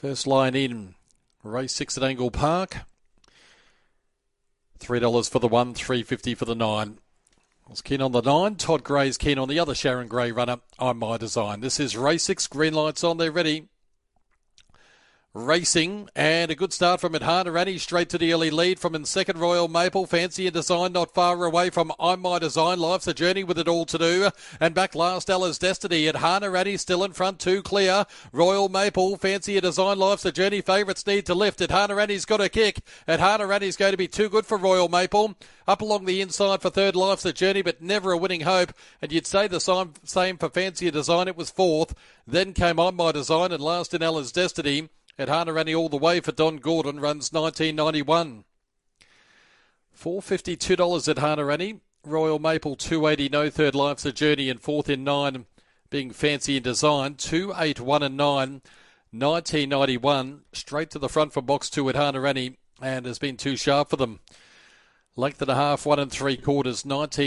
First line in, race 6 at Angle Park. $3 for the 1, $3.50 for the 9. I was keen on the 9. Todd Gray's keen on the other Sharon Gray runner, I'm My Design. This is race 6. Green lights on, they're ready. Racing, and a good start from Adhana Rani, straight to the early lead from in second Royal Maple. Fancy and Design not far away from I'm My Design. Life's a Journey with it all to do. And back last, Ella's Destiny. Adhana Rani still in front, 2 clear. Royal Maple, Fancy and Design, Life's a Journey. Favourites need to lift. Adhana Rani's got a kick. Adhana Rani's going to be too good for Royal Maple. Up along the inside for third, Life's a Journey, but never a winning hope. And you'd say the same for Fancy and Design. It was fourth. Then came I'm My Design, and last in Ella's Destiny. Adhana Rani all the way for Don Gordon, runs 19.91. $4.52 Adhana Rani. Royal Maple 2.80, no third, Life's a Journey, and fourth in 9 being Fancy and Design. 2.81 and 9, 19.91. Straight to the front for box 2 Adhana Rani, and has been too sharp for them. Length and a half, 1 3/4, 19.